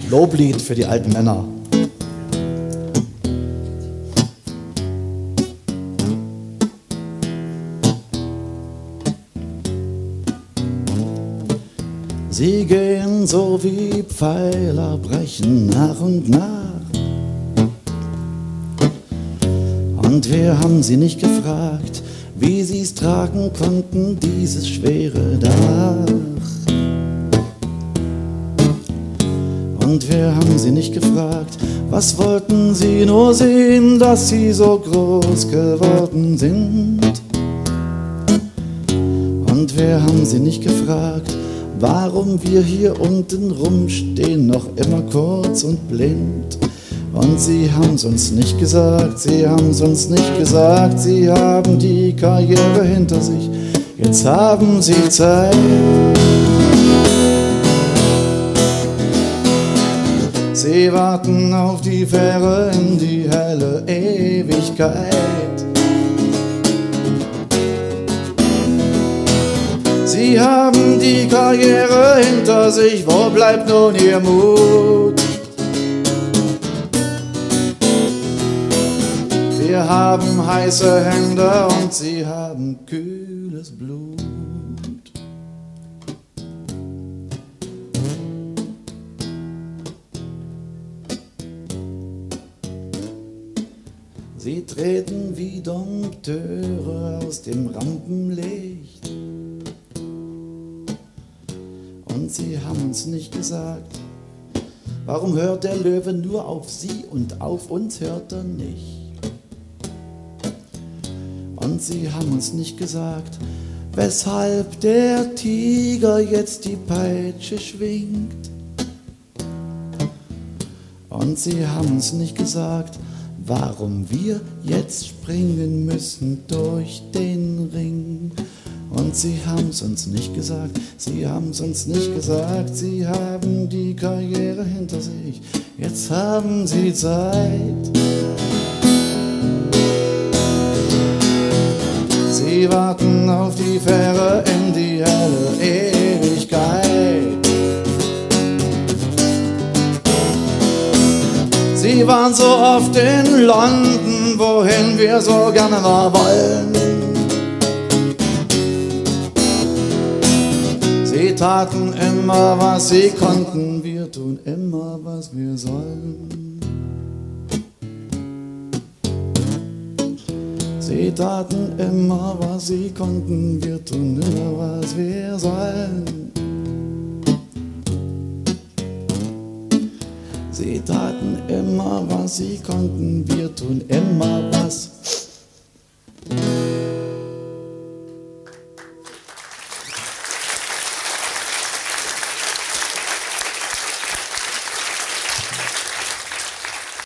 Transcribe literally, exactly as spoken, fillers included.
Loblied für die alten Männer. Sie gehen so wie Pfeiler, brechen nach und nach. Und wir haben sie nicht gefragt, wie sie's tragen konnten, dieses schwere Dach. Und wir haben sie nicht gefragt, was wollten sie nur sehen, dass sie so groß geworden sind. Und wir haben sie nicht gefragt, warum wir hier unten rumstehen, noch immer kurz und blind. Und sie haben's uns nicht gesagt, sie haben's uns nicht gesagt, sie haben die Karriere hinter sich, jetzt haben sie Zeit. Sie warten auf die Fähre in die helle Ewigkeit. Sie haben die Karriere hinter sich, wo bleibt nun ihr Mut? Wir haben heiße Hände und sie haben kühles Blut. Sie treten wie Dompteure aus dem Rampenlicht. Und sie haben uns nicht gesagt, warum hört der Löwe nur auf sie und auf uns hört er nicht. Und sie haben uns nicht gesagt, weshalb der Tiger jetzt die Peitsche schwingt. Und sie haben uns nicht gesagt, warum wir jetzt springen müssen durch den Ring. Und sie haben's uns nicht gesagt, sie haben's uns nicht gesagt, sie haben die Karriere hinter sich, jetzt haben sie Zeit. Sie warten auf die Fähre in die helle Ewigkeit. Sie waren so oft in London, wohin wir so gerne mal wollen. Sie taten immer, was sie konnten, wir tun immer, was wir sollen. Sie taten immer, was sie konnten, wir tun immer, was wir sollen. Sie taten immer, was sie konnten, wir tun immer, was